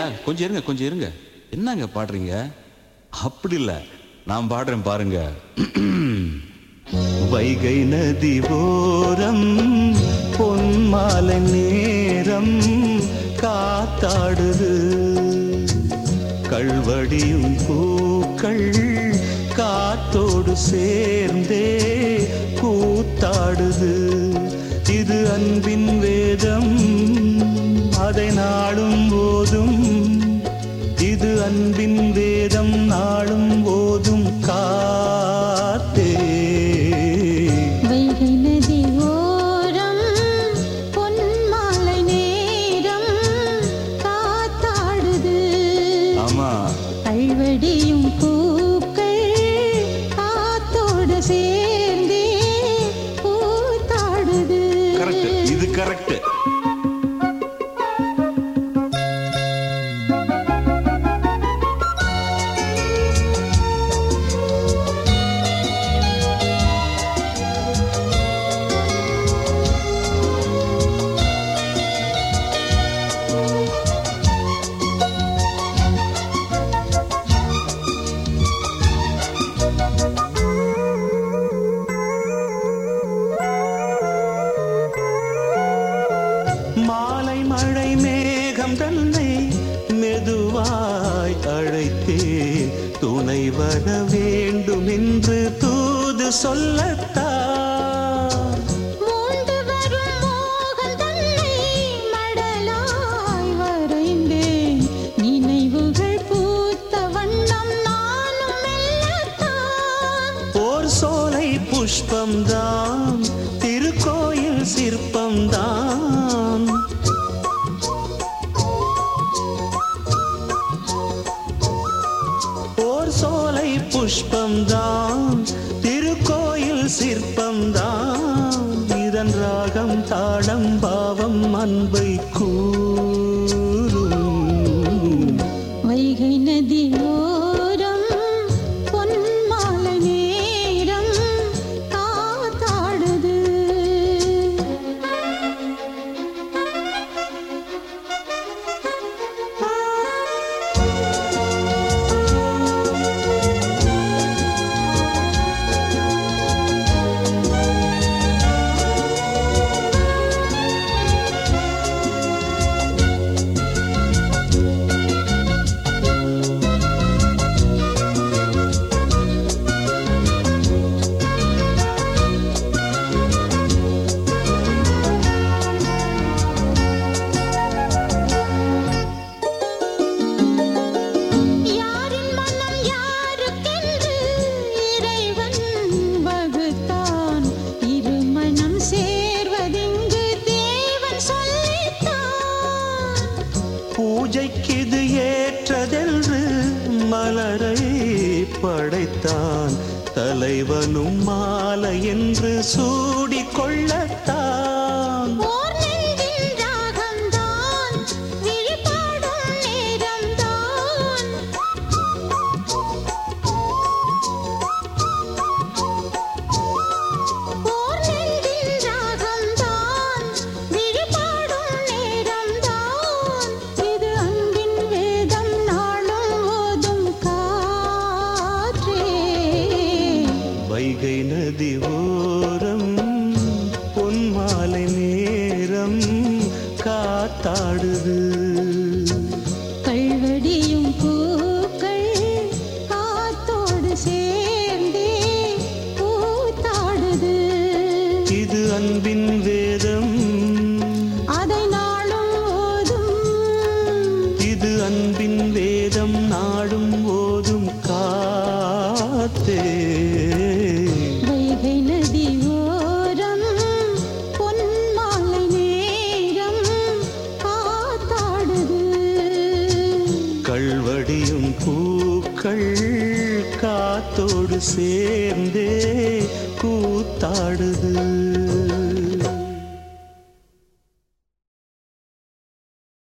கொஞ்சம் இருங்க கொஞ்சம் இருங்க. என்னங்க பாடுறீங்க? அப்படி இல்ல, நான் பாடுறேன் பாருங்க. வைகை நதி ஓரம் பொன்மாலை நேரம் காத்தாடுது, கள்வடியும் பூக்கள் காத்தோடு சேர்ந்தே கூத்தாடுது. இது அன்பின் வேதம், அதை நாளும் போதும். இது அன்பின் வேதம், நாளும் போதும் காத்தே. வைகை நதி ஓரம் பொன்மாலை நேரம் காத்தாடுது. ஆமா, கள்வடியும் பூக்கள் காத்தோடு சேர்ந்தே கூத்தாடுது. கரெக்ட், இது கரெக்ட். மாலை மழை மேகம் தன்னை மெதுவாய் அழைத்தே துணை வர வேண்டும் என்று தூது சொல்லத்தான். மூண்டு வரும் மோகம் தன்னை மடலாய் வரைந்தேன், நினைவுகள் பூத்த வண்ணம் நானும் மெல்லத்தான். ஓர் சோலை புஷ்பம்தான், திருக்கோயில் சிற்பம்தான். ஓர் சோலை புஷ்பம்தான், திருக்கோயில் சிற்பம்தான். இதன் ராகம் தாளம் பாவம் அன்பை கூறும். வைகை நதி ஓரம் பொன்மாலை நேரம் காத்தாடுது. யாரின் மனம் யாருக்கென்று இறைவன் வகுத்தான், இருமனம் சேர்வதெங்கு தேவன் சொல்லித்தான். பூஜைக்கிது ஏற்றதென்று மலரை படைத்தான், தலைவனும் மாலை என்று சூடிக்கொள்ளத்தான். ஓர் நெஞ்சின் ராகம்தான், விழிபாடும் நேரம்தான். ஓர் நெஞ்சின் ராகம்தான், விழிபாடும் நேரம்தான். இது அன்பின் வேதம், நாளும் ஓதும் காற்றே. வைகை நதி ஓரம் பொன்மாலை நேரம் காத்தாடுது, கள்வடியும் பூக்கள் காத்தோடு சேர்ந்தே கூத்தாடுது. இது அன்பின் வேதம், அதை நாளும் ஓதும். இது அன்பின் வேதம், நாடும் ஓதும் காத்தே. வைகை நதி ஓரம் பொன்மாலை நேரம் காத்தாடுது. கள்வடியும் பூக்கள் காத்தோடு சேர்ந்தே கூத்தாடுது.